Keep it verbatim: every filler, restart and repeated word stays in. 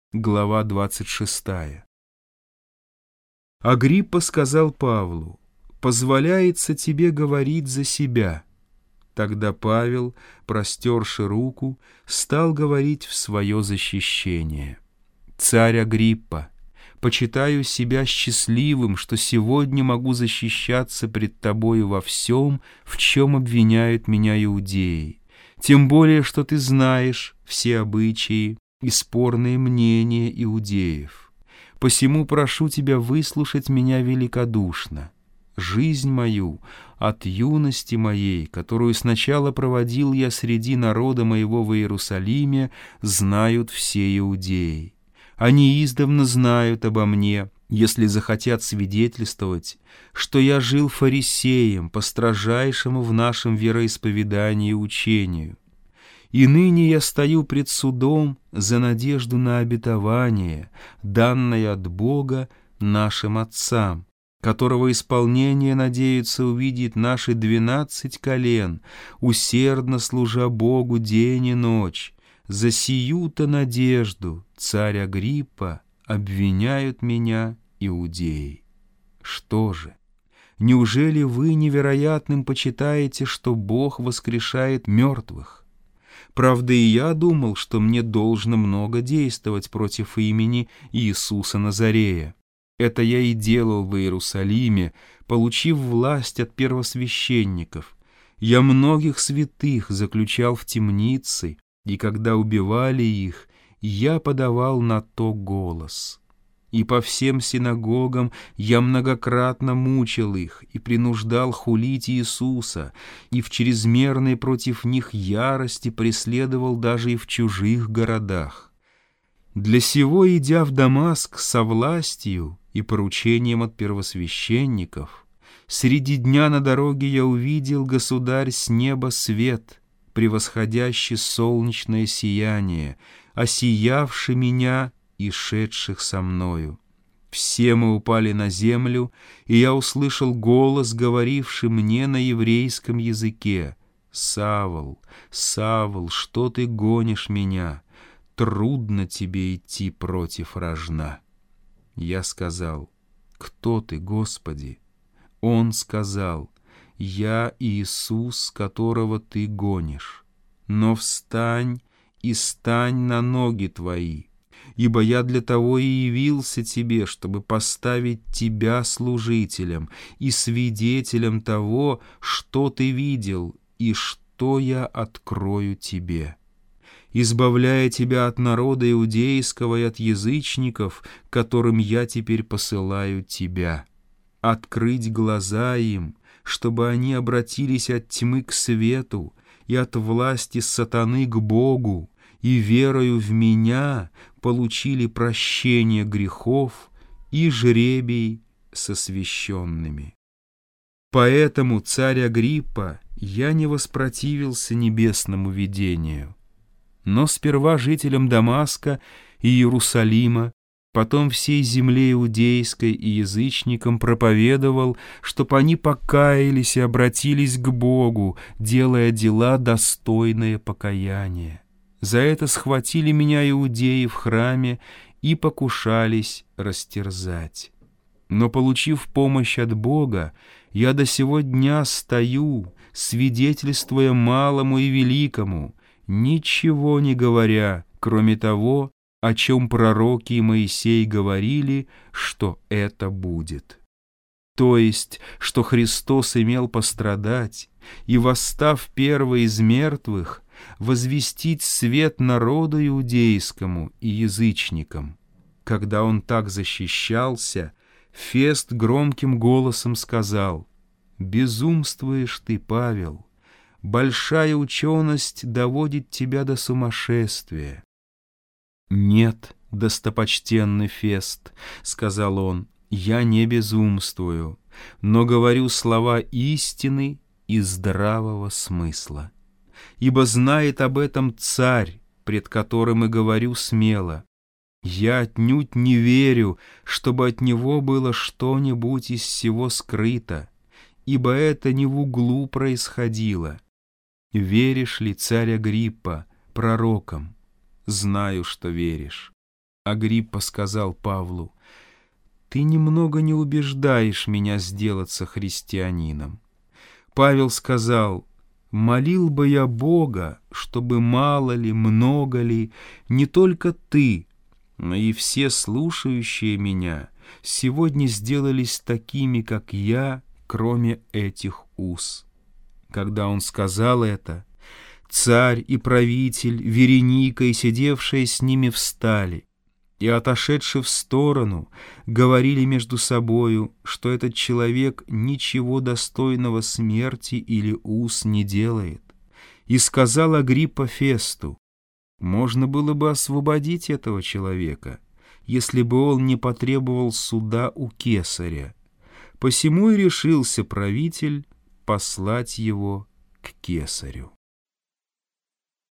Глава двадцать шестая. Агриппа сказал Павлу: «Позволяется тебе говорить за себя». Тогда Павел, простерши руку, стал говорить в свое защищение: «Царь Агриппа, почитаю себя счастливым, что сегодня могу защищаться пред тобою во всем, в чем обвиняют меня иудеи, тем более, что ты знаешь все обычаи и спорные мнения иудеев. Посему прошу тебя выслушать меня великодушно. Жизнь мою от юности моей, которую сначала проводил я среди народа моего в Иерусалиме, знают все иудеи. Они издавна знают обо мне, если захотят свидетельствовать, что я жил фарисеем по строжайшему в нашем вероисповедании учению. И ныне я стою пред судом за надежду на обетование, данное от Бога нашим отцам, которого исполнение надеются увидеть наши двенадцать колен, усердно служа Богу день и ночь. За сию-то надежду, царь Агриппа, обвиняют меня иудеи. Что же? Неужели вы невероятным почитаете, что Бог воскрешает мертвых? Правда, и я думал, что мне должно много действовать против имени Иисуса Назарея. Это я и делал в Иерусалиме, получив власть от первосвященников. Я многих святых заключал в темницы, и когда убивали их, я подавал на то голос. И по всем синагогам я многократно мучил их и принуждал хулить Иисуса, и в чрезмерной против них ярости преследовал даже и в чужих городах. Для сего, идя в Дамаск со властью и поручением от первосвященников, среди дня на дороге я увидел, государь, с неба свет, превосходящий солнечное сияние, осиявший меня и шедших со мною. Все мы упали на землю, и я услышал голос, говоривший мне на еврейском языке: «Савл, Савл, что ты гонишь меня? Трудно тебе идти против рожна». Я сказал: «Кто ты, Господи?» Он сказал: «Я Иисус, которого ты гонишь. Но встань и стань на ноги твои, ибо я для того и явился тебе, чтобы поставить тебя служителем и свидетелем того, что ты видел и что я открою тебе, избавляя тебя от народа иудейского и от язычников, которым я теперь посылаю тебя, открыть глаза им, чтобы они обратились от тьмы к свету и от власти сатаны к Богу, и верою в меня получили прощение грехов и жребий со священными. Поэтому, царь Агриппа, я не воспротивился небесному видению, но сперва жителям Дамаска и Иерусалима, потом всей земле иудейской и язычникам проповедовал, чтоб они покаялись и обратились к Богу, делая дела, достойные покаяния. За это схватили меня иудеи в храме и покушались растерзать. Но, получив помощь от Бога, я до сего дня стою, свидетельствуя малому и великому, ничего не говоря, кроме того, о чем пророки и Моисей говорили, что это будет. То есть, что Христос имел пострадать и, восстав первый из мертвых, возвестить свет народу иудейскому и язычникам. Когда он так защищался, Фест громким голосом сказал: «Безумствуешь ты, Павел, большая ученость доводит тебя до сумасшествия». «Нет, достопочтенный Фест, — сказал он, — я не безумствую, но говорю слова истины и здравого смысла. Ибо знает об этом царь, пред которым и говорю смело. Я отнюдь не верю, чтобы от него было что-нибудь из всего скрыто, ибо это не в углу происходило. Веришь ли, царь Агриппа, пророкам? Знаю, что веришь. Агриппа сказал Павлу: «Ты немного не убеждаешь меня сделаться христианином». Павел сказал: «Молил бы я Бога, чтобы мало ли, много ли, не только ты, но и все слушающие меня сегодня сделались такими, как я, кроме этих уз». Когда он сказал это, царь и правитель, Вереника и сидевшие с ними встали, и, отошедши в сторону, говорили между собою, что этот человек ничего достойного смерти или уз не делает. И сказал Агриппа Фесту: можно было бы освободить этого человека, если бы он не потребовал суда у кесаря. Посему и решился правитель послать его к кесарю.